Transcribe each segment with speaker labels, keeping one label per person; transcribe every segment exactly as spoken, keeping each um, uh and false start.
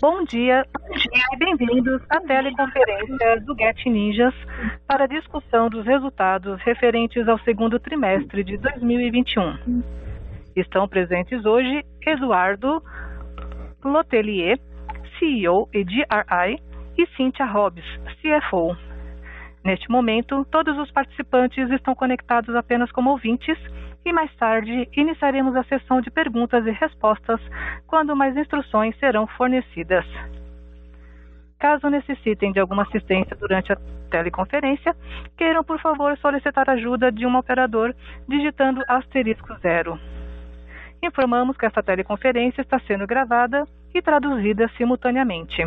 Speaker 1: Bom dia e bem-vindos à teleconferência do Get Ninjas para a discussão dos resultados referentes ao segundo trimestre de dois mil e vinte e um. Estão presentes hoje Eduardo Lotelier, C E O e G R I, e Cynthia Hobbs, C F O. Neste momento, todos os participantes estão conectados apenas como ouvintes e mais tarde iniciaremos a sessão de perguntas e respostas quando mais instruções serão fornecidas. Caso necessitem de alguma assistência durante a teleconferência, queiram por favor solicitar ajuda de um operador digitando asterisco zero. Informamos que esta teleconferência está sendo gravada e traduzida simultaneamente.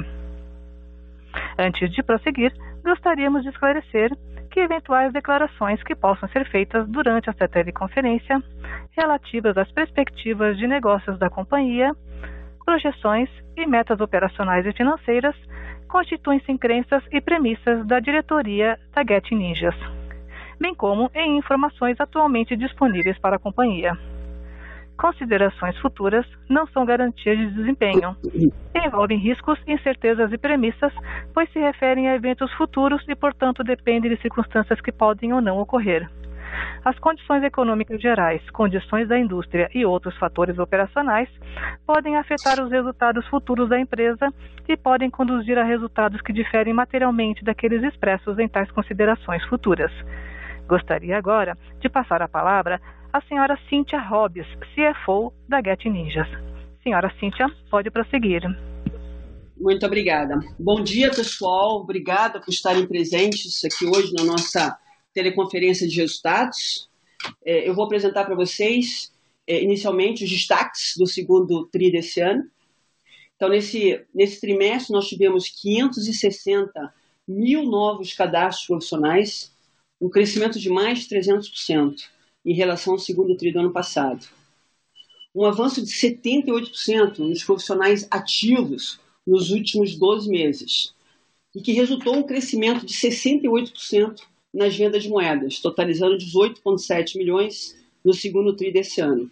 Speaker 1: Antes de prosseguir, gostaríamos de esclarecer que eventuais declarações que possam ser feitas durante esta teleconferência, relativas às perspectivas de negócios da companhia, projeções e metas operacionais e financeiras, constituem-se em crenças e premissas da diretoria da Get Ninjas, bem como em informações atualmente disponíveis para a companhia. Considerações futuras não são garantias de desempenho. Envolvem riscos, incertezas e premissas, pois se referem a eventos futuros e, portanto, dependem de circunstâncias que podem ou não ocorrer. As condições econômicas gerais, condições da indústria e outros fatores operacionais podem afetar os resultados futuros da empresa e podem conduzir a resultados que diferem materialmente daqueles expressos em tais considerações futuras. Gostaria agora de passar a palavra à senhora Cynthia Hobbs, C F O da Get Ninjas. Senhora Cynthia, pode prosseguir.
Speaker 2: Muito obrigada. Bom dia, pessoal. Obrigada por estarem presentes aqui hoje na nossa teleconferência de resultados. É, eu vou apresentar para vocês, é, inicialmente, os destaques do segundo TRI desse ano. Então, nesse, nesse trimestre, nós tivemos quinhentos e sessenta mil novos cadastros profissionais, um crescimento de mais de trezentos por cento em relação ao segundo TRI do ano passado. Um avanço de setenta e oito por cento nos profissionais ativos nos últimos doze meses, e que resultou em um crescimento de sessenta e oito por cento nas vendas de moedas, totalizando dezoito vírgula sete milhões no segundo TRI desse ano.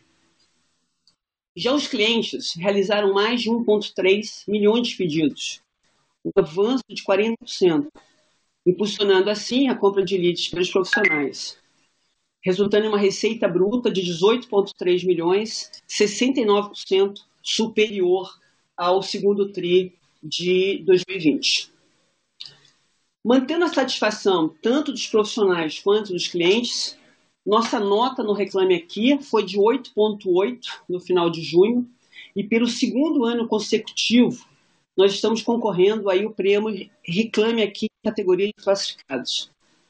Speaker 2: Já os clientes realizaram mais de um vírgula três milhões de pedidos, um avanço de quarenta por cento, impulsionando assim a compra de leads para os profissionais, resultando em uma receita bruta de dezoito vírgula três milhões, sessenta e nove por cento superior ao segundo TRI de dois mil e vinte. Mantendo a satisfação tanto dos profissionais quanto dos clientes, nossa nota no Reclame Aqui foi de oito vírgula oito no final de junho, e pelo segundo ano consecutivo, nós estamos concorrendo aí o prêmio Reclame Aqui categoria de classificados.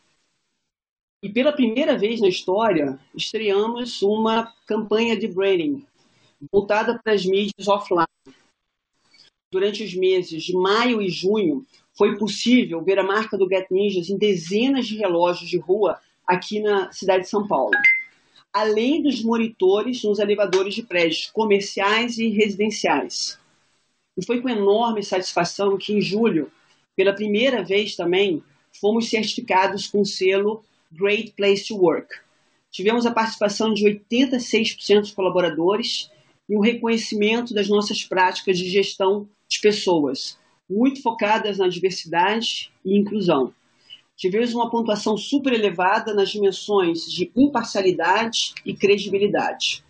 Speaker 2: E pela primeira vez na história, estreamos uma campanha de branding voltada para as mídias offline. Durante os meses de maio e junho, foi possível ver a marca do Get Ninjas em dezenas de relógios de rua aqui na cidade de São Paulo, além dos monitores nos elevadores de prédios comerciais e residenciais. E foi com enorme satisfação que, em julho, pela primeira vez também, fomos certificados com o selo Great Place to Work. Tivemos a participação de oitenta e seis por cento dos colaboradores e um reconhecimento das nossas práticas de gestão de pessoas, muito focadas na diversidade e inclusão. Tivemos uma pontuação super elevada nas dimensões de imparcialidade e credibilidade.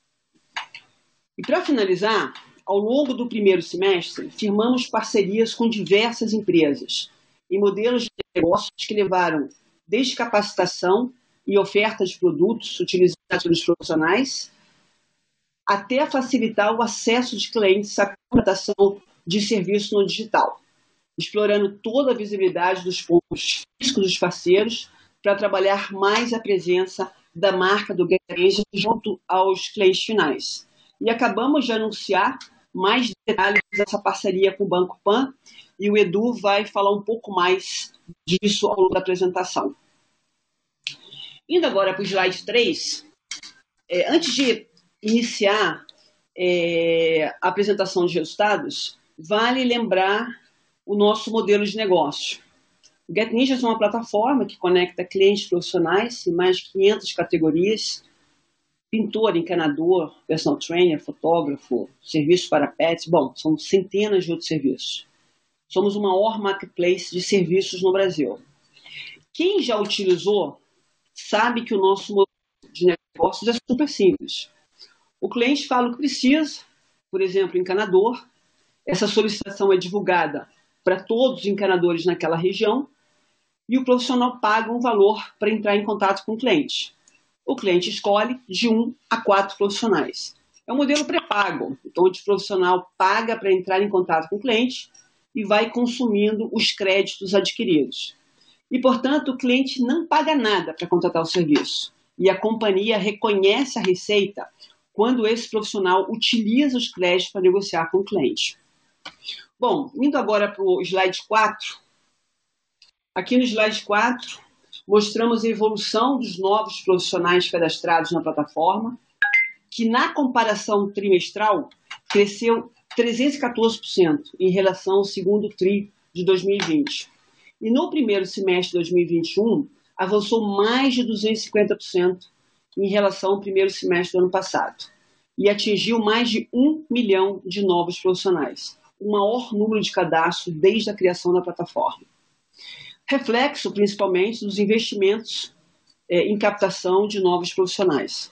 Speaker 2: E para finalizar, ao longo do primeiro semestre, firmamos parcerias com diversas empresas e modelos de negócios que levaram desde capacitação e oferta de produtos utilizados pelos profissionais, até facilitar o acesso de clientes à contratação de serviço no digital, explorando toda a visibilidade dos pontos físicos dos parceiros para trabalhar mais a presença da marca do Get Ninjas junto aos clientes finais. E acabamos de anunciar mais detalhes dessa parceria com o Banco Pan, e o Edu vai falar um pouco mais disso ao longo da apresentação. Indo agora para o slide três, é, antes de iniciar é, a apresentação de resultados, vale lembrar o nosso modelo de negócio. O Get Ninjas é uma plataforma que conecta clientes profissionais em mais de quinhentas categorias, pintor, encanador, personal trainer, fotógrafo, serviços para pets, bom, são centenas de outros serviços. Somos o maior marketplace de serviços no Brasil. Quem já utilizou sabe que o nosso modelo de negócios é super simples. O cliente fala o que precisa, por exemplo, encanador. Essa solicitação é divulgada para todos os encanadores naquela região e o profissional paga um valor para entrar em contato com o cliente. O cliente escolhe de um a quatro profissionais. É um modelo pré-pago, então o profissional paga para entrar em contato com o cliente e vai consumindo os créditos adquiridos. E, portanto, o cliente não paga nada para contratar o serviço. E a companhia reconhece a receita quando esse profissional utiliza os créditos para negociar com o cliente. Bom, indo agora para o slide quatro. Aqui no slide quatro, mostramos a evolução dos novos profissionais cadastrados na plataforma, que na comparação trimestral cresceu trezentos e quatorze por cento em relação ao segundo tri de dois mil e vinte. E no primeiro semestre de dois mil e vinte e um, avançou mais de duzentos e cinquenta por cento em relação ao primeiro semestre do ano passado. E atingiu mais de um milhão de novos profissionais, o maior número de cadastros desde a criação da plataforma. Reflexo, principalmente, dos investimentos é, em captação de novos profissionais.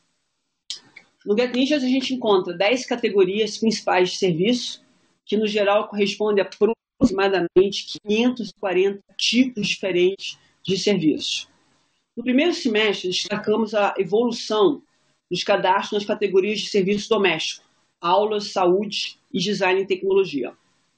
Speaker 2: No GetNinjas, a gente encontra dez categorias principais de serviço, que, no geral, correspondem a aproximadamente quinhentos e quarenta tipos diferentes de serviços. No primeiro semestre, destacamos a evolução dos cadastros nas categorias de serviço doméstico, aulas, saúde e design e tecnologia.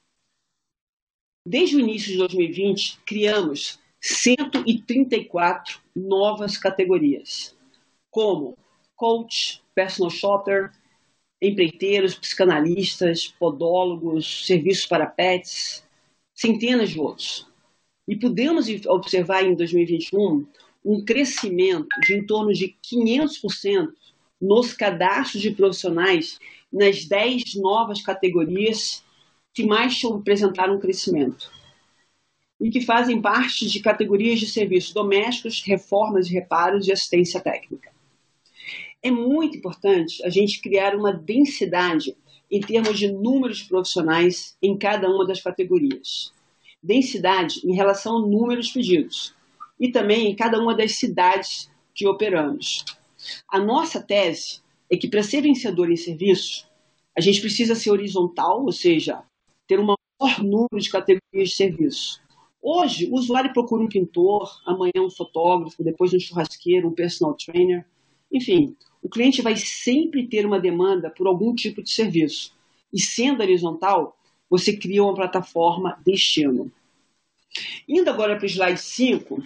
Speaker 2: Desde o início de dois mil e vinte, criamos cento e trinta e quatro novas categorias, como coach, personal shopper, empreiteiros, psicanalistas, podólogos, serviços para pets, centenas de outros. E pudemos observar em dois mil e vinte e um um crescimento de em torno de quinhentos por cento nos cadastros de profissionais nas dez novas categorias que mais apresentaram crescimento e que fazem parte de categorias de serviços domésticos, reformas e reparos e assistência técnica. É muito importante a gente criar uma densidade em termos de números de profissionais em cada uma das categorias. Densidade em relação ao número de pedidos e também em cada uma das cidades que operamos. A nossa tese é que para ser vencedor em serviços, a gente precisa ser horizontal, ou seja, ter um maior número de categorias de serviços. Hoje, o usuário procura um pintor, amanhã um fotógrafo, depois um churrasqueiro, um personal trainer. Enfim, o cliente vai sempre ter uma demanda por algum tipo de serviço. E sendo horizontal, você cria uma plataforma destino. Indo agora para o slide cinco,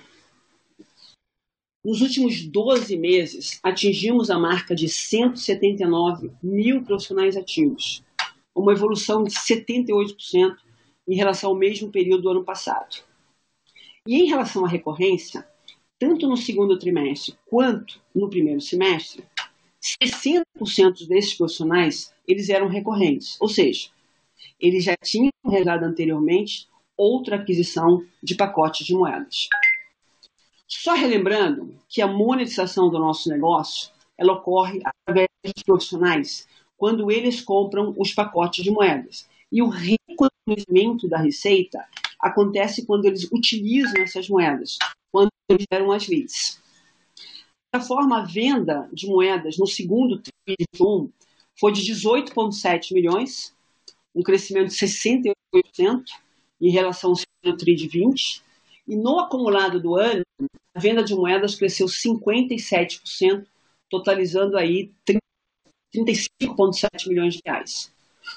Speaker 2: nos últimos doze meses, atingimos a marca de cento e setenta e nove mil profissionais ativos, uma evolução de setenta e oito por cento em relação ao mesmo período do ano passado. E em relação à recorrência, tanto no segundo trimestre quanto no primeiro semestre, sessenta por cento desses profissionais eles eram recorrentes, ou seja, eles já tinham realizado anteriormente outra aquisição de pacotes de moedas. Só relembrando que a monetização do nosso negócio ela ocorre através dos profissionais quando eles compram os pacotes de moedas. E o reconhecimento da receita acontece quando eles utilizam essas moedas, quando eles geram as leads. Da forma, a venda de moedas no segundo tri de vinte e um foi de dezoito vírgula sete milhões, um crescimento de sessenta e oito por cento em relação ao segundo tri de vinte, e no acumulado do ano, a venda de moedas cresceu cinquenta e sete por cento, totalizando aí trinta e cinco vírgula sete milhões de reais.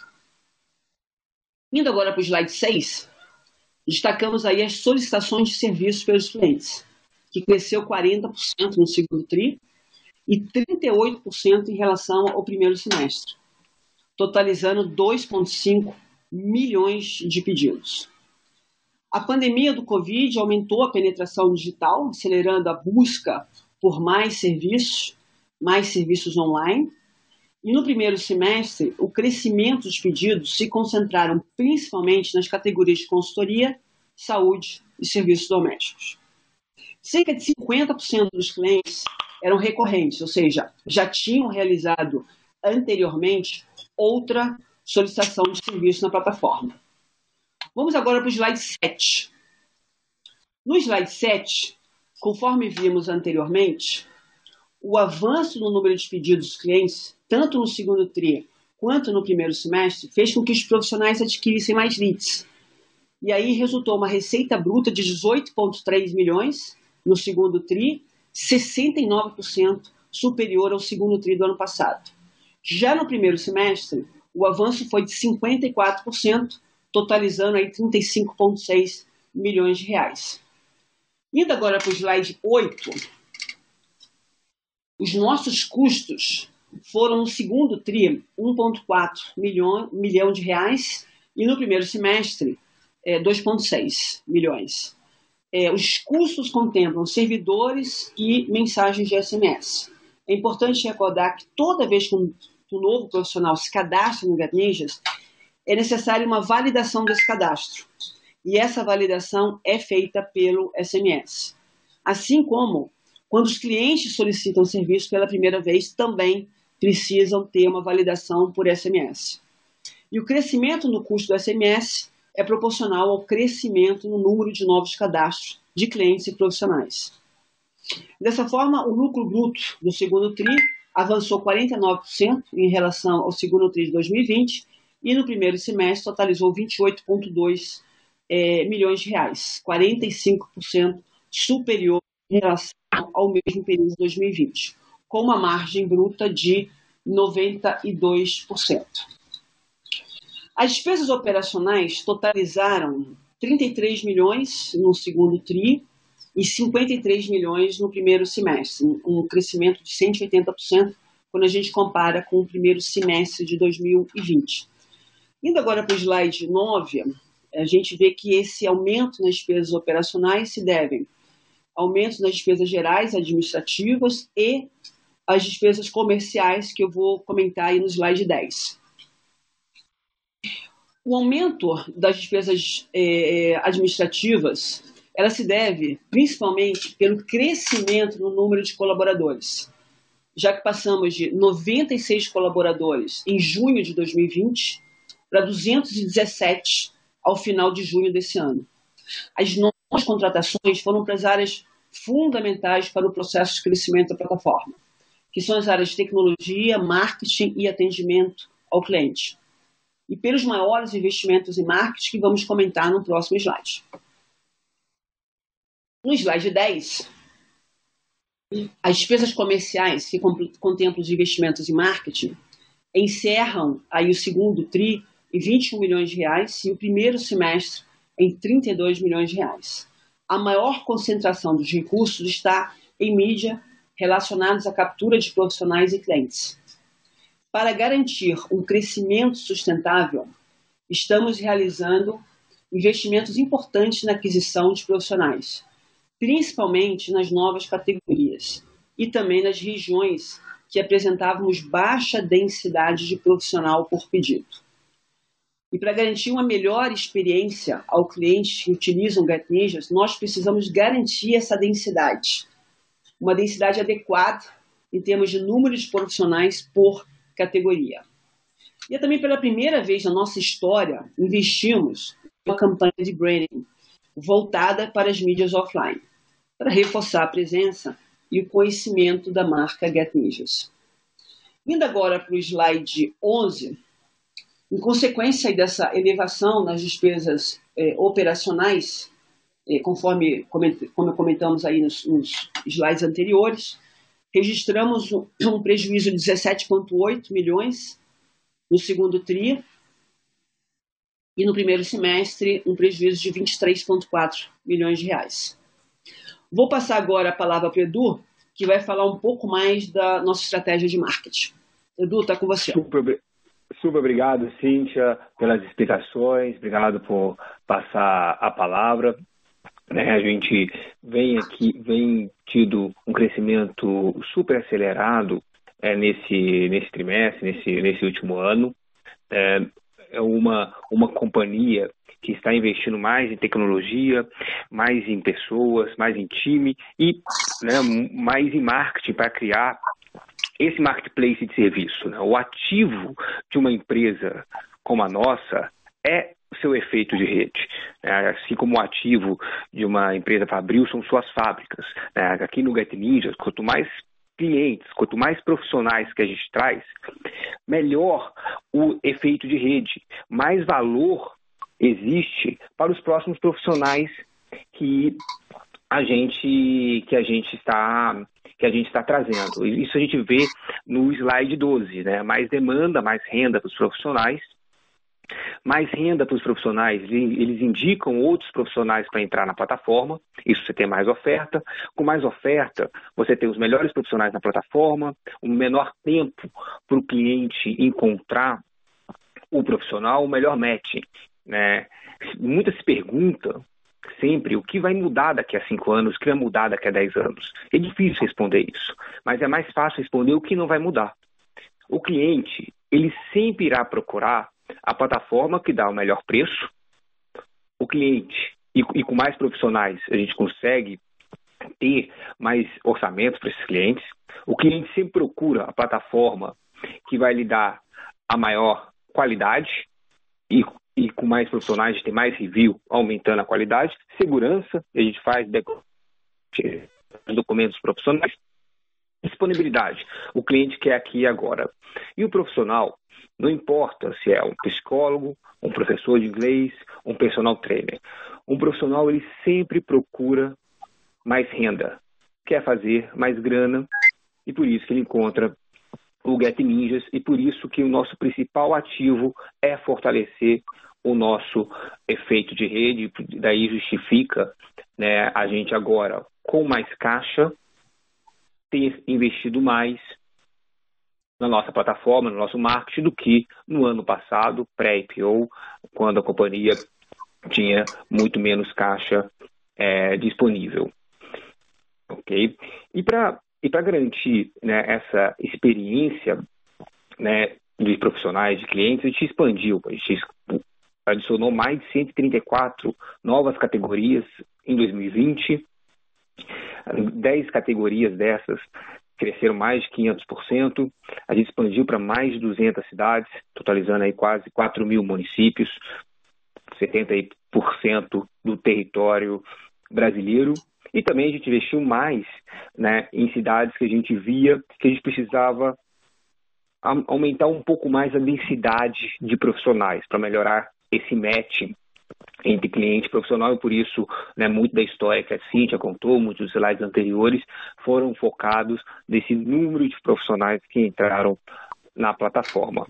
Speaker 2: Indo agora para o slide seis, destacamos aí as solicitações de serviços pelos clientes, que cresceu quarenta por cento no segundo tri e trinta e oito por cento em relação ao primeiro semestre, totalizando dois vírgula cinco milhões de pedidos. A pandemia do Covid aumentou a penetração digital, acelerando a busca por mais serviços, mais serviços online. E no primeiro semestre, o crescimento dos pedidos se concentraram principalmente nas categorias de consultoria, saúde e serviços domésticos. Cerca de cinquenta por cento dos clientes eram recorrentes, ou seja, já tinham realizado anteriormente outra solicitação de serviço na plataforma. Vamos agora para o slide sete. No slide sete, conforme vimos anteriormente, o avanço no número de pedidos dos clientes, tanto no segundo tri quanto no primeiro semestre, fez com que os profissionais adquirissem mais leads. E aí resultou uma receita bruta de dezoito vírgula três milhões no segundo tri, sessenta e nove por cento superior ao segundo tri do ano passado. Já no primeiro semestre, o avanço foi de cinquenta e quatro por cento, totalizando aí trinta e cinco vírgula seis milhões de reais. Indo agora para o slide oito, os nossos custos foram no segundo tri um vírgula quatro milhão, milhão de reais e no primeiro semestre é, dois vírgula seis milhões. É, os custos contemplam servidores e mensagens de S M S. É importante recordar que toda vez que um, um novo profissional se cadastra no GetNinjas, é necessária uma validação desse cadastro. E essa validação é feita pelo S M S. Assim como, quando os clientes solicitam serviço pela primeira vez, também precisam ter uma validação por S M S. E o crescimento no custo do S M S é proporcional ao crescimento no número de novos cadastros de clientes e profissionais. Dessa forma, o lucro bruto do segundo tri avançou quarenta e nove por cento em relação ao segundo tri de dois mil e vinte e no primeiro semestre totalizou vinte e oito vírgula dois é, milhões de reais, quarenta e cinco por cento superior em relação ao mesmo período de dois mil e vinte, com uma margem bruta de noventa e dois por cento. As despesas operacionais totalizaram trinta e três milhões no segundo tri e cinquenta e três milhões no primeiro semestre, um crescimento de cento e oitenta por cento quando a gente compara com o primeiro semestre de dois mil e vinte. Indo agora para o slide nove, a gente vê que esse aumento nas despesas operacionais se deve a aumento nas despesas gerais administrativas e as despesas comerciais, que eu vou comentar aí no slide dez. O aumento das despesas eh, administrativas, ela se deve principalmente pelo crescimento no número de colaboradores, já que passamos de noventa e seis colaboradores em junho de dois mil e vinte para duzentos e dezessete ao final de junho desse ano. As novas contratações foram para as áreas fundamentais para o processo de crescimento da plataforma, que são as áreas de tecnologia, marketing e atendimento ao cliente. E pelos maiores investimentos em marketing que vamos comentar no próximo slide. No slide dez, as despesas comerciais que contemplam os investimentos em marketing encerram aí o segundo tri em vinte e um milhões de reais e o primeiro semestre em trinta e dois milhões de reais. A maior concentração dos recursos está em mídia relacionados à captura de profissionais e clientes. Para garantir um crescimento sustentável, estamos realizando investimentos importantes na aquisição de profissionais, principalmente nas novas categorias e também nas regiões que apresentávamos baixa densidade de profissional por pedido. E para garantir uma melhor experiência ao cliente que utiliza o GetNinjas, nós precisamos garantir essa densidade, uma densidade adequada em termos de número de profissionais por categoria. E também pela primeira vez na nossa história, investimos em uma campanha de branding voltada para as mídias offline, para reforçar a presença e o conhecimento da marca GetNinjas. Indo agora para o slide onze, em consequência dessa elevação nas despesas eh, operacionais, eh, conforme coment, como comentamos aí nos, nos slides anteriores, registramos um, um prejuízo de dezessete vírgula oito milhões no segundo tri e no primeiro semestre um prejuízo de vinte e três vírgula quatro milhões de reais. Vou passar agora a palavra para o Edu, que vai falar um pouco mais da nossa estratégia de marketing. Edu, está com você.
Speaker 3: Super, super obrigado, Cíntia, pelas explicações. Obrigado por passar a palavra. Né, a gente vem aqui, vem tido um crescimento super acelerado é, nesse, nesse trimestre, nesse, nesse último ano. É, é uma, uma companhia que está investindo mais em tecnologia, mais em pessoas, mais em time e, né, mais em marketing para criar esse marketplace de serviço. Né? O ativo de uma empresa como a nossa é o seu efeito de rede. Né? Assim como o ativo de uma empresa fabril são suas fábricas. Né? Aqui no Get Ninjas, quanto mais clientes, quanto mais profissionais que a gente traz, melhor o efeito de rede, mais valor existe para os próximos profissionais que a gente que a gente está que a gente está trazendo. Isso a gente vê no slide doze, né? Mais demanda, mais renda para os profissionais. Mais renda para os profissionais, eles indicam outros profissionais para entrar na plataforma, isso você tem mais oferta. Com mais oferta, você tem os melhores profissionais na plataforma, um menor tempo para o cliente encontrar o profissional, o melhor matching. Né? Muita se pergunta sempre o que vai mudar daqui a cinco anos, o que vai mudar daqui a dez anos. É difícil responder isso, mas é mais fácil responder o que não vai mudar. O cliente, ele sempre irá procurar a plataforma que dá o melhor preço. O cliente, e, e com mais profissionais, a gente consegue ter mais orçamentos para esses clientes. O cliente sempre procura a plataforma que vai lhe dar a maior qualidade e, e com mais profissionais a gente tem mais review, aumentando a qualidade. Segurança, a gente faz documentos profissionais. Disponibilidade, o cliente quer aqui e agora. E o profissional, não importa se é um psicólogo, um professor de inglês, um personal trainer. Um profissional, ele sempre procura mais renda, quer fazer mais grana, e por isso que ele encontra o Get Ninjas, e por isso que o nosso principal ativo é fortalecer o nosso efeito de rede. Daí justifica, né, a gente agora, com mais caixa, ter investido mais na nossa plataforma, no nosso marketing, do que no ano passado, pré-I P O, quando a companhia tinha muito menos caixa é, disponível. Ok? E para e para garantir, né, essa experiência, né, de profissionais, de clientes, a gente expandiu, a gente adicionou mais de cento e trinta e quatro novas categorias em dois mil e vinte. dez categorias dessas cresceram mais de quinhentos por cento. A gente expandiu para mais de duzentas cidades, totalizando aí quase quatro mil municípios, setenta por cento do território brasileiro. E também a gente investiu mais, né, em cidades que a gente via que a gente precisava aumentar um pouco mais a densidade de profissionais para melhorar esse matching entre cliente e profissional, e por isso, né, muito da história que a Cíntia contou, muitos dos slides anteriores, foram focados nesse número de profissionais que entraram na plataforma.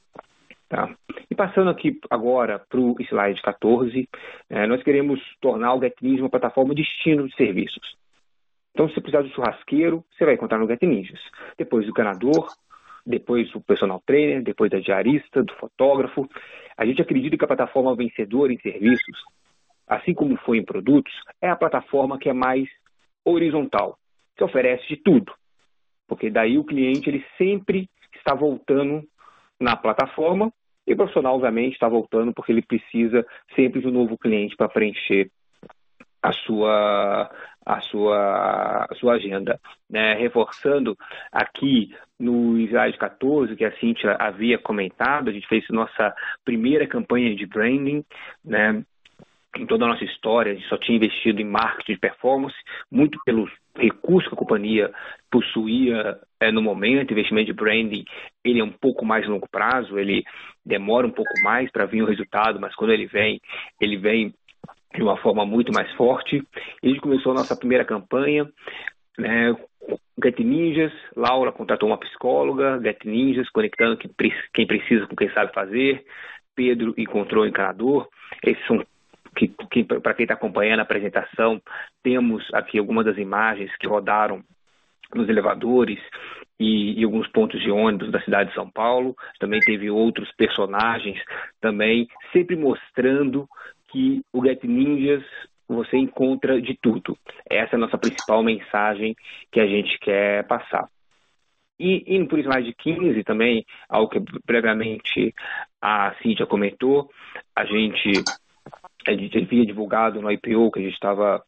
Speaker 3: Tá? E passando aqui agora para o slide quatorze, é, nós queremos tornar o Get Ninjas uma plataforma de destino de serviços. Então, se você precisar do churrasqueiro, você vai encontrar no Get Ninjas. Depois do ganador, depois do personal trainer, depois da diarista, do fotógrafo. A gente acredita que a plataforma vencedora em serviços, assim como foi em produtos, é a plataforma que é mais horizontal, que oferece de tudo. Porque daí o cliente ele sempre está voltando na plataforma e o profissional, obviamente, está voltando porque ele precisa sempre de um novo cliente para preencher a sua, a sua, a sua agenda. Né? Reforçando aqui no slide quatorze, que a Cíntia havia comentado, a gente fez nossa primeira campanha de branding, né? Em toda a nossa história, a gente só tinha investido em marketing de performance, muito pelos recursos que a companhia possuía é, no momento. Investimento de branding, ele é um pouco mais longo prazo, ele demora um pouco mais para vir o resultado, mas quando ele vem, ele vem de uma forma muito mais forte. E a gente começou a nossa primeira campanha, né, Get Ninjas, Laura contratou uma psicóloga, Get Ninjas, conectando quem precisa com quem sabe fazer, Pedro encontrou o encanador. Esses são que, que para quem está acompanhando a apresentação, temos aqui algumas das imagens que rodaram nos elevadores e, e alguns pontos de ônibus da cidade de São Paulo. Também teve outros personagens também, sempre mostrando que o Get Ninjas você encontra de tudo. Essa é a nossa principal mensagem que a gente quer passar. E indo por slide quinze também, algo que previamente a Cíntia comentou, a gente, a gente havia divulgado no I P O que a gente estava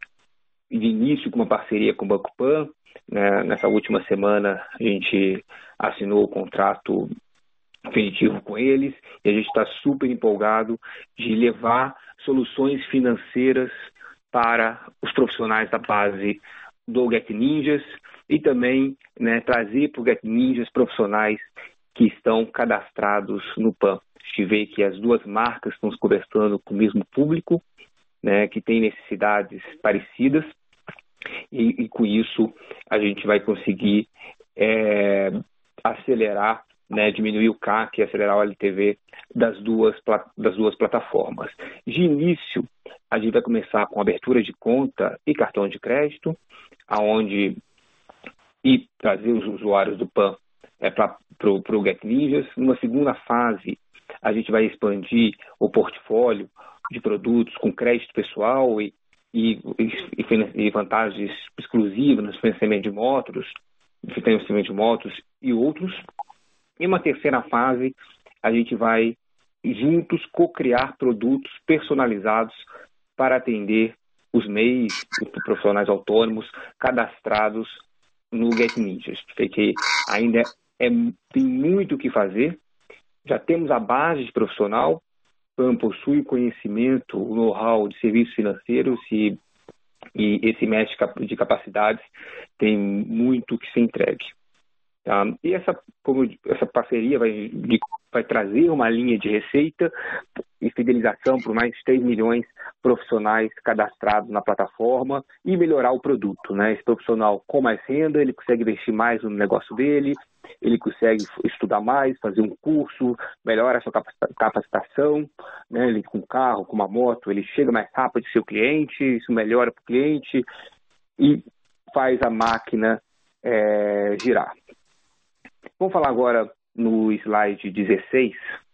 Speaker 3: de início com uma parceria com o Banco Pan, né? Nessa última semana a gente assinou o contrato definitivo com eles e a gente está super empolgado de levar soluções financeiras para os profissionais da base do Get Ninjas e também, né, trazer para o Get Ninjas profissionais que estão cadastrados no P A N. A gente vê que as duas marcas estão conversando com o mesmo público, né, que tem necessidades parecidas e, e com isso a gente vai conseguir é, acelerar, né, diminuir o C A C e acelerar o L T V das duas, das duas plataformas. De início, a gente vai começar com abertura de conta e cartão de crédito, aonde e trazer os usuários do P A N é, para o Get Ninjas. Numa segunda fase, a gente vai expandir o portfólio de produtos com crédito pessoal e, e, e, e vantagens exclusivas no financiamento de motos, financiamento de motos e outros. Em uma terceira fase, a gente vai juntos co-criar produtos personalizados para atender os M E Is, os profissionais autônomos cadastrados no Get Ninjas. Sei que ainda é, tem muito o que fazer. Já temos a base de profissional, o P A N possui o conhecimento, o know-how de serviços financeiros e, e esse match de capacidades tem muito que ser entregue. Tá? E essa, como, essa parceria vai, vai trazer uma linha de receita e fidelização por mais de três milhões de profissionais cadastrados na plataforma e melhorar o produto, né? Esse profissional com mais renda, ele consegue investir mais no negócio dele, ele consegue estudar mais, fazer um curso, melhora a sua capacitação, né? Ele com um carro, com uma moto, ele chega mais rápido ao seu cliente, isso melhora para o cliente e faz a máquina é, girar. Vamos falar agora no slide dezesseis,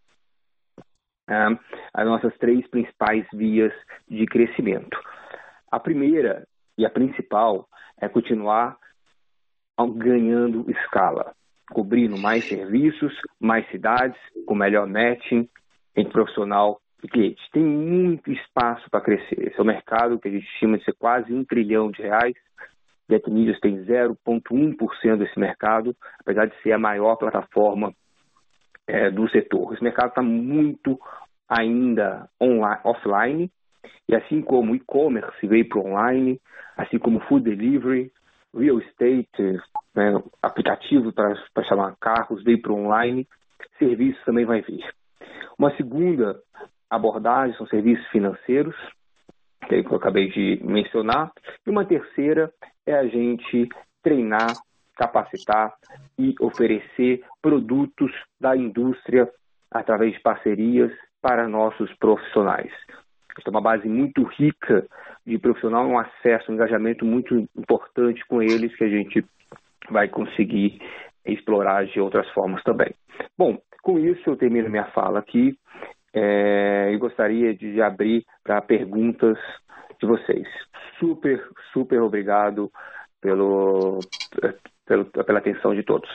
Speaker 3: uh, as nossas três principais vias de crescimento. A primeira e a principal é continuar ganhando escala, cobrindo mais serviços, mais cidades, com melhor matching entre profissional e cliente. Tem muito espaço para crescer. Esse é um mercado que a gente estima de ser quase um trilhão de reais. Get Ninjas tem zero vírgula um por cento desse mercado, apesar de ser a maior plataforma é, do setor. Esse mercado está muito ainda online, offline, e assim como o e-commerce veio para o online, assim como food delivery, real estate, né, aplicativo para chamar carros veio para o online, serviços também vai vir. Uma segunda abordagem são serviços financeiros, que eu acabei de mencionar, e uma terceira é a gente treinar, capacitar e oferecer produtos da indústria através de parcerias para nossos profissionais. Esta é uma base muito rica de profissional, um acesso, um engajamento muito importante com eles que a gente vai conseguir explorar de outras formas também. Bom, com isso eu termino minha fala aqui é, e gostaria de abrir para perguntas de vocês. Super, super obrigado pelo, pelo, pela atenção de todos.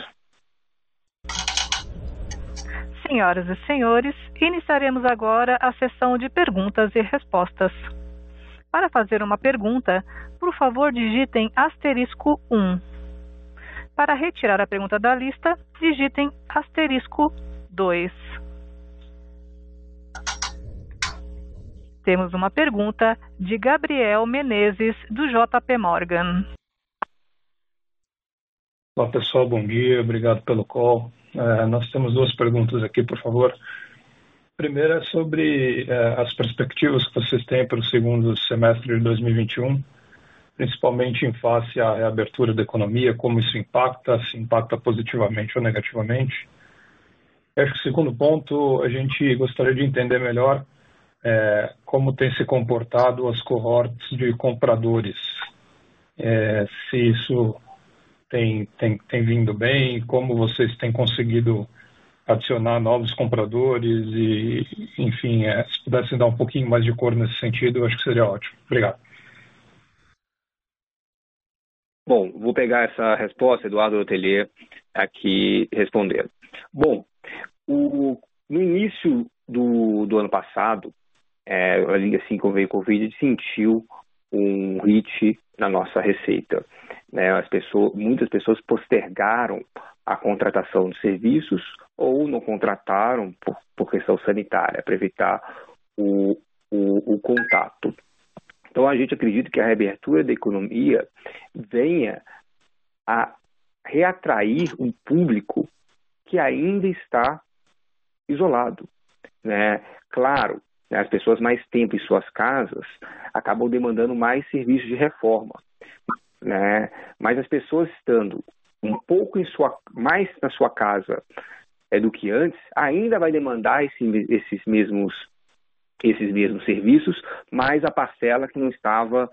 Speaker 1: Senhoras e senhores, iniciaremos agora a sessão de perguntas e respostas. Para fazer uma pergunta, por favor digitem asterisco um. Para retirar a pergunta da lista, digitem asterisco dois. Temos uma pergunta de Gabriel Menezes, do J P Morgan.
Speaker 4: Olá pessoal, bom dia, obrigado pelo call. Uh, nós temos duas perguntas aqui, por favor. A primeira é sobre uh, as perspectivas que vocês têm para o segundo semestre de dois mil e vinte e um, principalmente em face à reabertura da economia, como isso impacta, se impacta positivamente ou negativamente. Acho que o segundo ponto, a gente gostaria de entender melhor É, como tem se comportado as cohorts de compradores, é, se isso tem, tem, tem vindo bem, como vocês têm conseguido adicionar novos compradores e, enfim, é, se pudessem dar um pouquinho mais de cor nesse sentido, eu acho que seria ótimo. Obrigado.
Speaker 3: Bom, vou pegar essa resposta, Eduardo Hotelier, aqui respondendo. Bom, o, no início do, do ano passado, é, assim que veio o Covid, a gente sentiu um hit na nossa receita. Né? As pessoas, muitas pessoas postergaram a contratação de serviços ou não contrataram por, por questão sanitária, para evitar o, o, o contato. Então, a gente acredita que a reabertura da economia venha a reatrair um público que ainda está isolado. Né? Claro, né, as pessoas mais tempo em suas casas acabam demandando mais serviços de reforma. Né? Mas as pessoas estando um pouco em sua, mais na sua casa é, do que antes, ainda vai demandar esse, esses mesmos esses mesmos serviços, mais a parcela que não estava,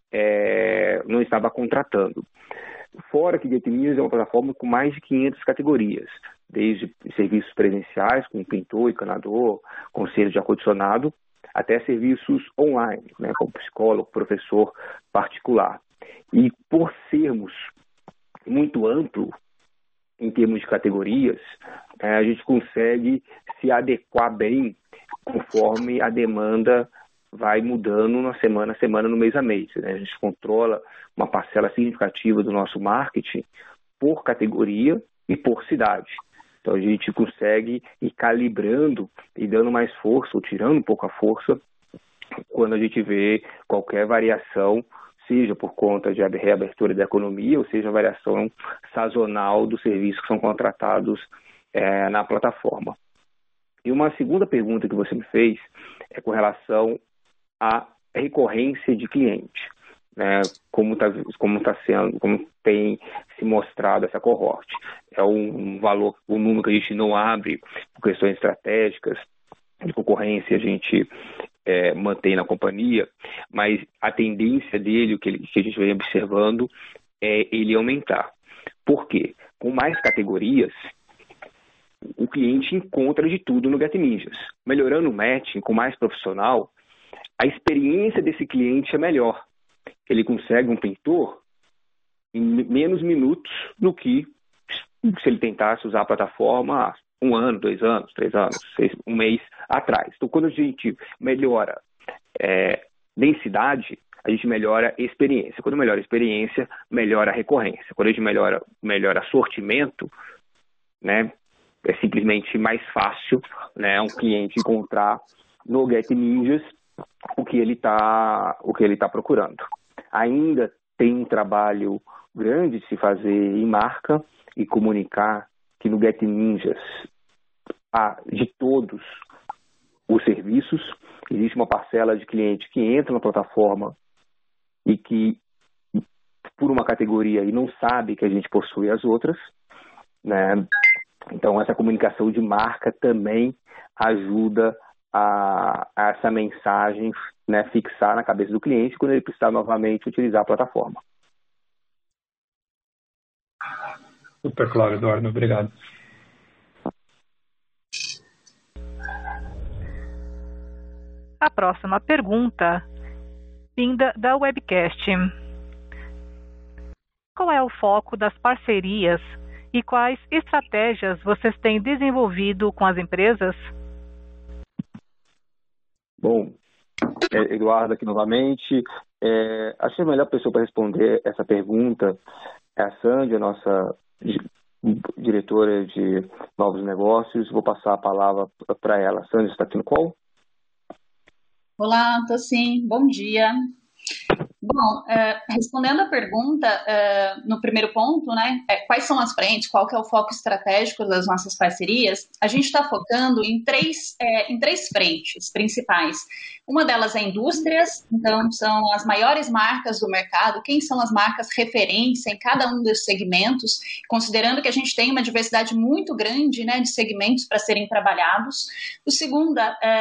Speaker 3: é, não estava contratando. Fora que GetMinhas é uma plataforma com mais de quinhentas categorias, desde serviços presenciais, como pintor, encanador, conselho de ar-condicionado, até serviços online, né, como psicólogo, professor particular. E por sermos muito amplo em termos de categorias, é, a gente consegue se adequar bem conforme a demanda vai mudando na semana a semana, no mês a mês. Né? A gente controla uma parcela significativa do nosso marketing por categoria e por cidade. Então a gente consegue ir calibrando e dando mais força, ou tirando um pouco a força, quando a gente vê qualquer variação, seja por conta de reabertura da economia, ou seja, variação sazonal dos serviços que são contratados é, na plataforma. E uma segunda pergunta que você me fez é com relação à recorrência de cliente, né? Como está como tá sendo, como tem se mostrado essa cohorte. É um valor, um número que a gente não abre por questões estratégicas de concorrência, a gente é, mantém na companhia, mas a tendência dele, o que, ele, que a gente vem observando, é ele aumentar. Por quê? Com mais categorias, o cliente encontra de tudo no GetMinhas. Melhorando o matching com mais profissional, a experiência desse cliente é melhor. Ele consegue um pintor em menos minutos do que se ele tentasse usar a plataforma há um ano, dois anos, três anos, seis, um mês atrás. Então, quando a gente melhora é, densidade, a gente melhora a experiência. Quando melhora a experiência, melhora a recorrência. Quando a gente melhora, melhora assortimento, né, é simplesmente mais fácil, né, um cliente encontrar no GetMinhas o que ele está o que ele tá procurando. Ainda tem um trabalho grande de se fazer em marca e comunicar que no GetMinhas há de todos os serviços. Existe uma parcela de cliente que entra na plataforma e que, por uma categoria, e não sabe que a gente possui as outras, né? Então, essa comunicação de marca também ajuda a, a essa mensagem, né, fixar na cabeça do cliente quando ele precisar novamente utilizar a plataforma.
Speaker 4: Super claro, Eduardo. Obrigado.
Speaker 1: A próxima pergunta, vinda da webcast. Qual é o foco das parcerias e quais estratégias vocês têm desenvolvido com as empresas?
Speaker 3: Bom, Eduardo aqui novamente. É, acho que a melhor pessoa para responder essa pergunta é a Sandy, a nossa diretora de novos negócios. Vou passar a palavra para ela. Sandy, está aqui no call?
Speaker 5: Olá, estou sim. Bom dia. Bom, uh, respondendo a pergunta, uh, no primeiro ponto, né, é, quais são as frentes, qual que é o foco estratégico das nossas parcerias, a gente está focando em três, é, em três frentes principais. Uma delas é indústrias, então são as maiores marcas do mercado, quem são as marcas referência em cada um dos segmentos, considerando que a gente tem uma diversidade muito grande, né, de segmentos para serem trabalhados. O segundo é,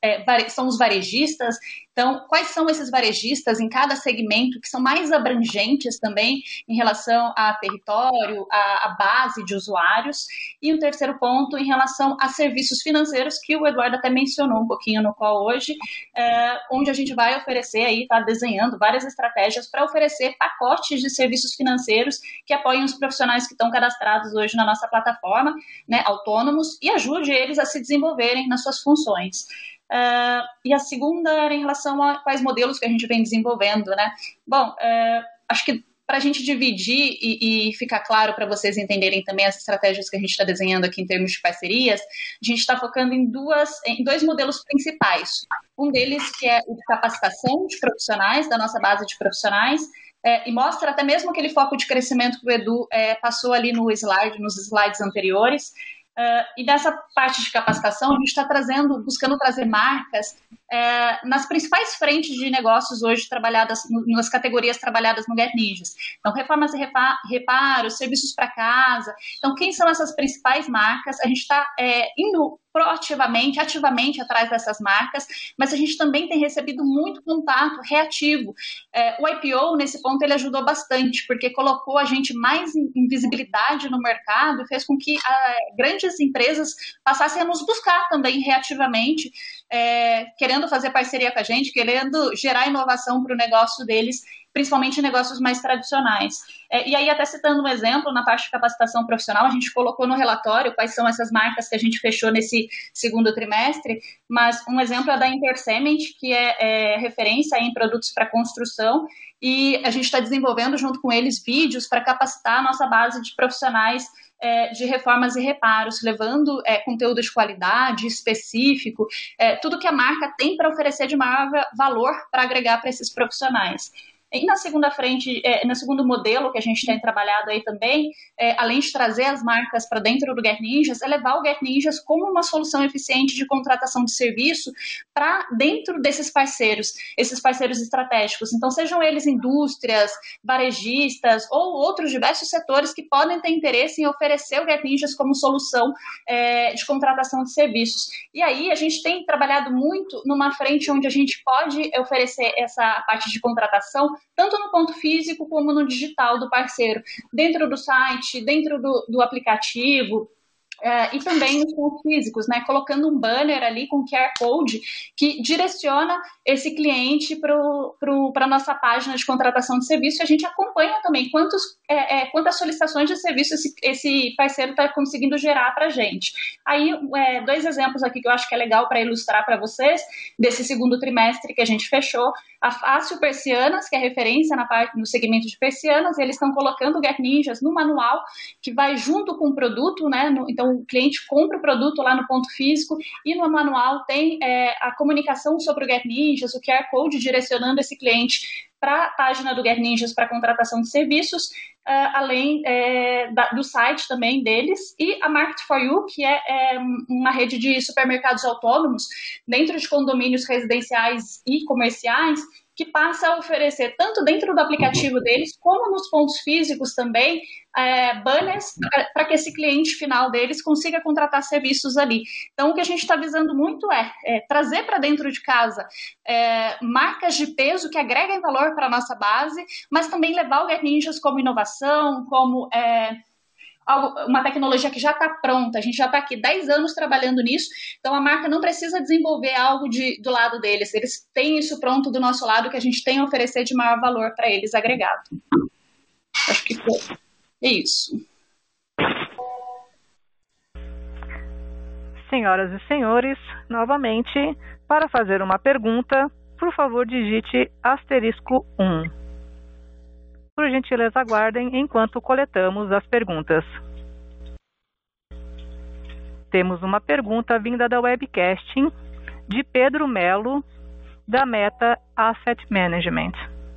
Speaker 5: é, são os varejistas. Então, quais são esses varejistas em cada segmento que são mais abrangentes também em relação a território, a, a base de usuários? E o terceiro ponto em relação a serviços financeiros, que o Eduardo até mencionou um pouquinho no call hoje, é, onde a gente vai oferecer aí, está desenhando várias estratégias para oferecer pacotes de serviços financeiros que apoiem os profissionais que estão cadastrados hoje na nossa plataforma, né, autônomos, e ajude eles a se desenvolverem nas suas funções. Uh, e a segunda era em relação a quais modelos que a gente vem desenvolvendo, né? Bom, uh, acho que para a gente dividir e, e ficar claro para vocês entenderem também as estratégias que a gente está desenhando aqui em termos de parcerias, a gente está focando em, duas, em dois modelos principais. Um deles que é o de capacitação de profissionais, da nossa base de profissionais, é, e mostra até mesmo aquele foco de crescimento que o Edu é, passou ali no slide, nos slides anteriores. Uh, e nessa parte de capacitação, a gente está trazendo, buscando trazer marcas uh, nas principais frentes de negócios hoje trabalhadas, nas categorias trabalhadas no Get Ninjas. Então, reformas e reparos, serviços para casa. Então, quem são essas principais marcas? A gente está é, indo proativamente, ativamente atrás dessas marcas, mas a gente também tem recebido muito contato reativo. É, o I P O, nesse ponto, ele ajudou bastante, porque colocou a gente mais em, em visibilidade no mercado e fez com que a, grandes empresas passassem a nos buscar também reativamente, é, querendo fazer parceria com a gente, querendo gerar inovação para o negócio deles, principalmente em negócios mais tradicionais. É, e aí, até citando um exemplo, na parte de capacitação profissional, a gente colocou no relatório quais são essas marcas que a gente fechou nesse segundo trimestre, mas um exemplo é da Intercement, que é, é referência em produtos para construção, e a gente está desenvolvendo junto com eles vídeos para capacitar a nossa base de profissionais é, de reformas e reparos, levando é, conteúdo de qualidade, específico, é, tudo que a marca tem para oferecer de maior valor para agregar para esses profissionais. E na segunda frente, é, no segundo modelo que a gente tem trabalhado aí também, é, além de trazer as marcas para dentro do Get Ninjas, é levar o Get Ninjas como uma solução eficiente de contratação de serviço para dentro desses parceiros, esses parceiros estratégicos. Então, sejam eles indústrias, varejistas ou outros diversos setores que podem ter interesse em oferecer o Get Ninjas como solução é, de contratação de serviços. E aí, a gente tem trabalhado muito numa frente onde a gente pode oferecer essa parte de contratação tanto no ponto físico como no digital do parceiro, dentro do site, dentro do, do aplicativo, é, e também nos pontos físicos, né, colocando um banner ali com Q R Code que direciona esse cliente para a nossa página de contratação de serviço, e a gente acompanha também quantos, é, é, quantas solicitações de serviço esse, esse parceiro está conseguindo gerar para a gente. Aí, é, dois exemplos aqui que eu acho que é legal para ilustrar para vocês, desse segundo trimestre que a gente fechou. A Fácil Persianas, que é referência na parte, no segmento de persianas, eles estão colocando o Get Ninjas no manual, que vai junto com o produto, né? No, então, o cliente compra o produto lá no ponto físico e no manual tem é, a comunicação sobre o Get Ninjas, o Q R Code direcionando esse cliente para a página do Get Ninjas para contratação de serviços, uh, além é, da, do site também deles, e a Market for You, que é, é uma rede de supermercados autônomos dentro de condomínios residenciais e comerciais, que passa a oferecer, tanto dentro do aplicativo deles, como nos pontos físicos também, é, banners para que esse cliente final deles consiga contratar serviços ali. Então, o que a gente está visando muito é, é trazer para dentro de casa é, marcas de peso que agreguem valor para a nossa base, mas também levar o Get Ninjas como inovação, como... É, uma tecnologia que já está pronta, a gente já está aqui dez anos trabalhando nisso, então a marca não precisa desenvolver algo de, do lado deles, eles têm isso pronto do nosso lado, que a gente tem a oferecer de maior valor para eles agregado. Acho que foi. É isso.
Speaker 1: Senhoras e senhores, novamente, para fazer uma pergunta, por favor digite asterisco um. Por gentileza, aguardem enquanto coletamos as perguntas. Temos uma pergunta vinda da webcast de Pedro Melo, da Meta Asset Management.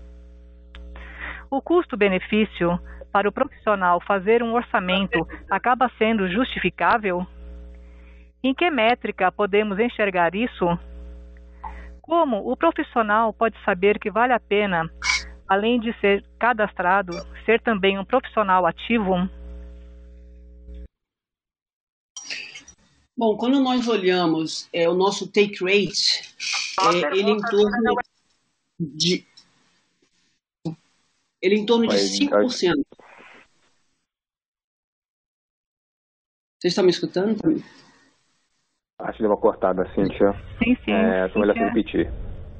Speaker 1: O custo-benefício para o profissional fazer um orçamento acaba sendo justificável? Em que métrica podemos enxergar isso? Como o profissional pode saber que vale a pena, além de ser cadastrado, ser também um profissional ativo?
Speaker 2: Bom, quando nós olhamos é, o nosso take rate, é, ele em torno de ele em torno de cinco por cento. Vocês estão me escutando?
Speaker 3: Acho que deu uma cortada, Cíntia.
Speaker 1: Sim, sim.
Speaker 3: É, só melhor repetir.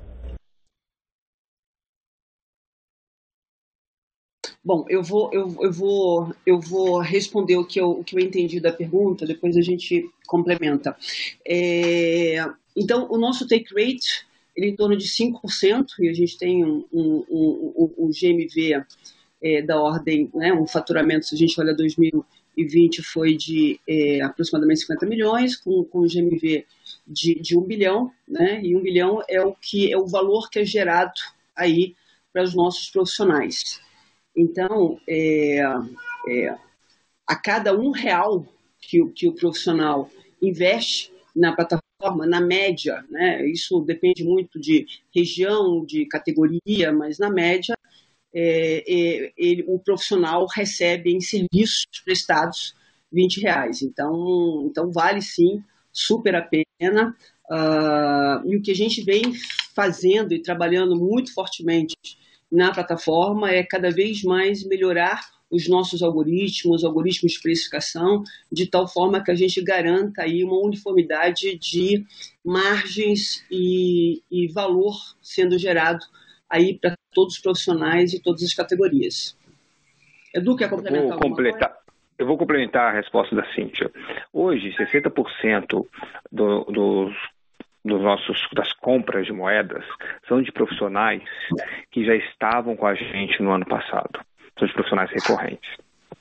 Speaker 2: Bom, eu vou, eu, eu vou, eu vou responder o que eu, o que eu entendi da pergunta, depois a gente complementa. É, então, o nosso take rate, ele é em torno de cinco por cento, e a gente tem um, um, um, um G M V é, da ordem, né, um faturamento, se a gente olha dois mil e vinte, foi de é, aproximadamente cinquenta milhões, com, com um G M V de, de um bilhão, né, e um bilhão é o, que, é o valor que é gerado aí para os nossos profissionais. Então, é, é, a cada um real que, que o profissional investe na plataforma, na média, né, isso depende muito de região, de categoria, mas na média, é, é, ele, o profissional recebe em serviços prestados vinte reais. Então, então vale sim, super a pena. Uh, e o que a gente vem fazendo e trabalhando muito fortemente na plataforma é cada vez mais melhorar os nossos algoritmos, algoritmos de precificação, de tal forma que a gente garanta aí uma uniformidade de margens e, e valor sendo gerado aí para todos os profissionais e todas as categorias. Edu, quer complementar
Speaker 3: alguma coisa? Eu vou complementar a resposta da Cíntia. Hoje, sessenta por cento do, dos dos nossos, das compras de moedas são de profissionais que já estavam com a gente no ano passado. São de profissionais recorrentes.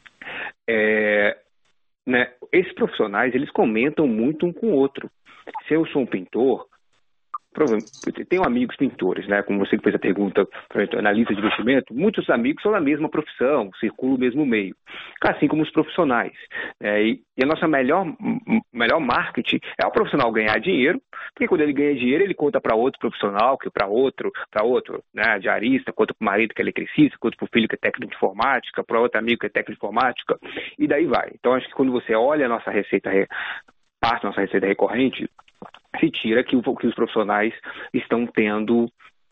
Speaker 3: É, né, esses profissionais, eles comentam muito um com o outro. Se eu sou um pintor, tenho amigos pintores, né? Como você que fez a pergunta na lista de investimento, muitos amigos são da mesma profissão, circulam o mesmo meio, assim como os profissionais. É, e, e a nossa melhor, melhor marketing é o profissional ganhar dinheiro, porque quando ele ganha dinheiro, ele conta para outro profissional, que para outro, para outro, né, diarista, conta para o marido que é eletricista, conta para o filho que é técnico de informática, para outro amigo que é técnico de informática, e daí vai. Então, acho que quando você olha a nossa receita, parte da nossa receita recorrente, se tira que, o, que os profissionais estão tendo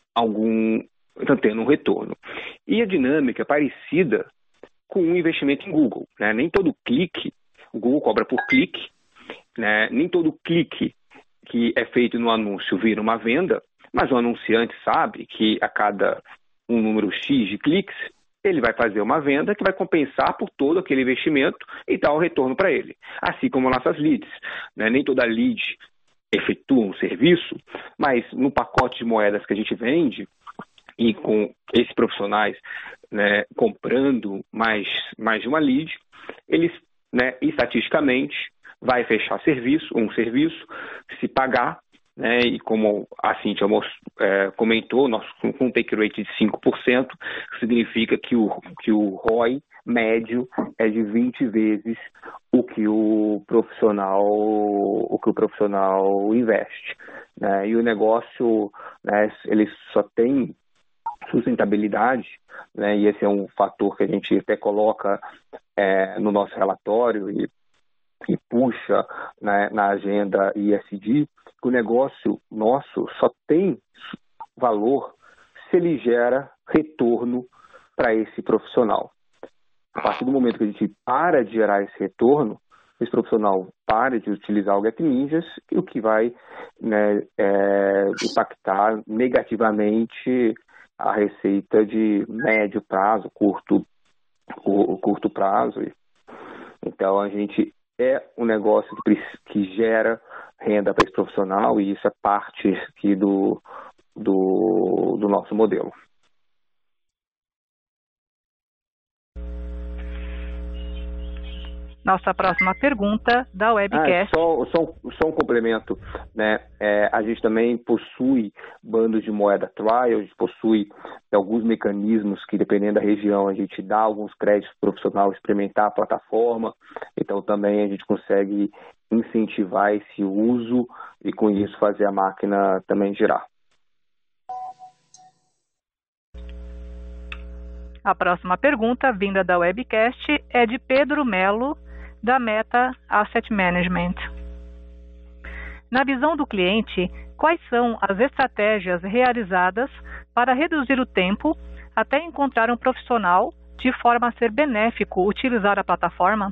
Speaker 3: algum, estão tendo um retorno. E a dinâmica é parecida com um investimento em Google, né? Nem todo clique, o Google cobra por clique, né? Nem todo clique que é feito no anúncio vira uma venda, mas o anunciante sabe que a cada um número X de cliques, ele vai fazer uma venda que vai compensar por todo aquele investimento e dar o retorno para ele. Assim como nossas leads, né? Nem toda lead efetua um serviço, mas no pacote de moedas que a gente vende e com esses profissionais, né, comprando mais, mais de uma lead, eles, né, estatisticamente vai fechar serviço, um serviço, se pagar, né, e como a Cíntia é, comentou, nós, com um take rate de cinco por cento, significa que o, que o R O I médio é de vinte vezes o que o profissional, o que o profissional investe, né? E o negócio, né, ele só tem sustentabilidade, né, e esse é um fator que a gente até coloca é, no nosso relatório e, e puxa, né, na agenda E S G, que o negócio nosso só tem valor se ele gera retorno para esse profissional. A partir do momento que a gente para de gerar esse retorno, esse profissional para de utilizar o GetNinjas, o que vai, né, é, impactar negativamente a receita de médio prazo, curto, curto prazo. Então, a gente é um negócio que, que gera renda para esse profissional e isso é parte aqui do, do, do nosso modelo.
Speaker 1: Nossa próxima pergunta da Webcast.
Speaker 3: Ah, só, só, só um complemento, né? É, a gente também possui bandos de moeda trial, a gente possui alguns mecanismos que, dependendo da região, a gente dá alguns créditos para o profissional experimentar a plataforma. Então, também a gente consegue incentivar esse uso e, com isso, fazer a máquina também girar.
Speaker 1: A próxima pergunta, vinda da Webcast, é de Pedro Melo, da Meta Asset Management. Na visão do cliente, quais são as estratégias realizadas para reduzir o tempo até encontrar um profissional de forma a ser benéfico utilizar a plataforma?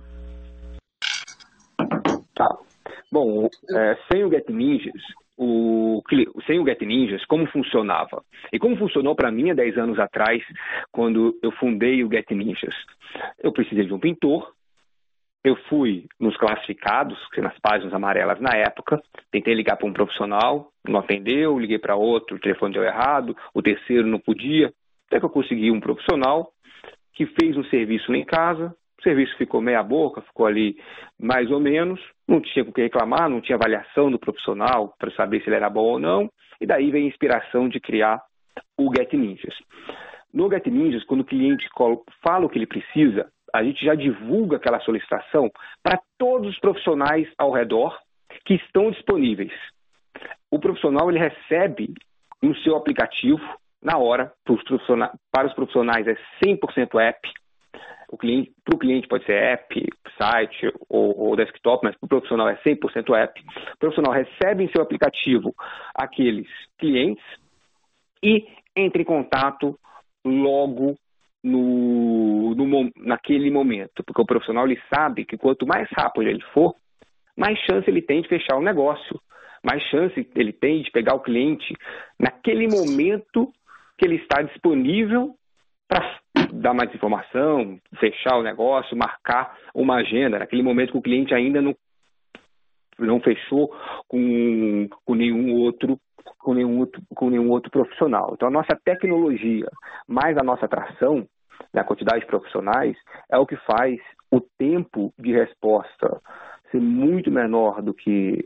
Speaker 3: Tá. Bom, é, sem o GetNinjas, o, sem o GetNinjas, como funcionava? E como funcionou para mim há dez anos atrás, quando eu fundei o GetNinjas? Eu precisei de um pintor, eu fui nos classificados, nas páginas amarelas na época, tentei ligar para um profissional, não atendeu, liguei para outro, o telefone deu errado, o terceiro não podia, até que eu consegui um profissional que fez um serviço lá em casa. O serviço ficou meia boca, ficou ali mais ou menos, não tinha com o que reclamar, não tinha avaliação do profissional para saber se ele era bom ou não, e daí veio a inspiração de criar o GetNinjas. No GetNinjas, quando o cliente fala o que ele precisa, a gente já divulga aquela solicitação para todos os profissionais ao redor que estão disponíveis. O profissional ele recebe no seu aplicativo, na hora, para os profissionais, para os profissionais é cem por cento app. O cliente, para o cliente pode ser app, site ou, ou desktop, mas para o profissional é cem por cento app. O profissional recebe em seu aplicativo aqueles clientes e entra em contato logo no, no, naquele momento. Porque o profissional ele sabe que quanto mais rápido ele for, mais chance ele tem de fechar o negócio. Mais chance ele tem de pegar o cliente naquele momento que ele está disponível para dar mais informação, fechar o negócio, marcar uma agenda, naquele momento que o cliente ainda não, não fechou com, com, nenhum outro, com, nenhum outro, com nenhum outro profissional. Então, a nossa tecnologia, mais a nossa atração, né, a quantidade de profissionais, é o que faz o tempo de resposta ser muito menor do que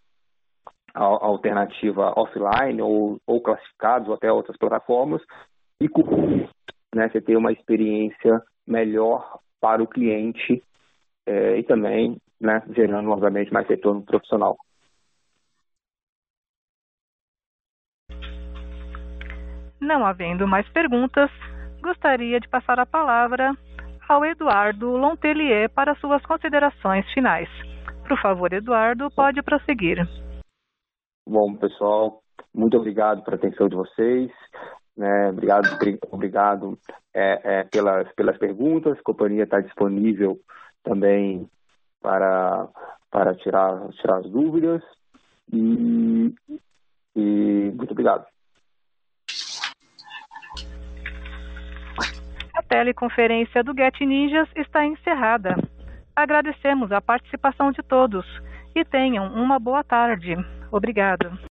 Speaker 3: a alternativa offline ou, ou classificados ou até outras plataformas, e com isso, né, você ter uma experiência melhor para o cliente é, e também, né, gerando, obviamente, mais retorno profissional.
Speaker 1: Não havendo mais perguntas, gostaria de passar a palavra ao Eduardo Lontelier para suas considerações finais. Por favor, Eduardo, pode prosseguir.
Speaker 3: Bom, pessoal, muito obrigado pela atenção de vocês. Né, obrigado obrigado é, é, pelas, pelas perguntas. A companhia está disponível também para, para tirar, tirar as dúvidas. E, e muito obrigado.
Speaker 1: A teleconferência do GetNinjas está encerrada. Agradecemos a participação de todos e tenham uma boa tarde. Obrigada.